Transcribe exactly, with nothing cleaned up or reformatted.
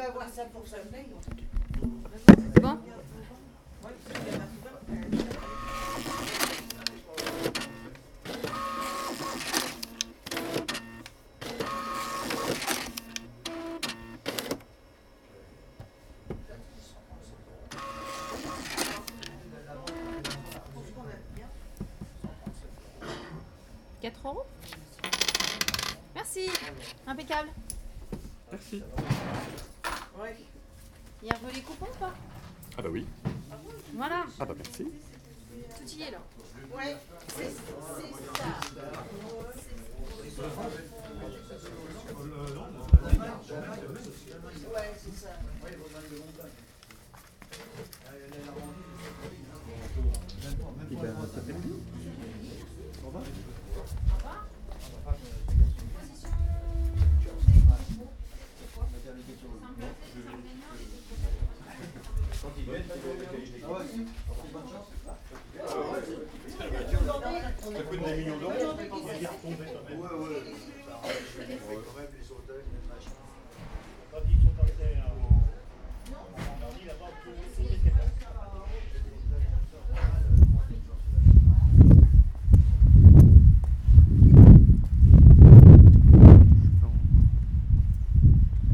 va avoir ça pour sa paye. C'est bon? quatre euros? Merci. Impeccable. Merci. Ouais. Il y a un peu les coupons ou pas? Ah bah oui. Voilà. Ah bah merci. Tout y est là. Ouais, c'est c'est ça. Ouais, c'est ça. Il va s'appeler lui. Au revoir. Ça coûte des millions d'euros. On va y retomber quand même. Ouais, ouais. Ça fait quand même les hôtels, les machins.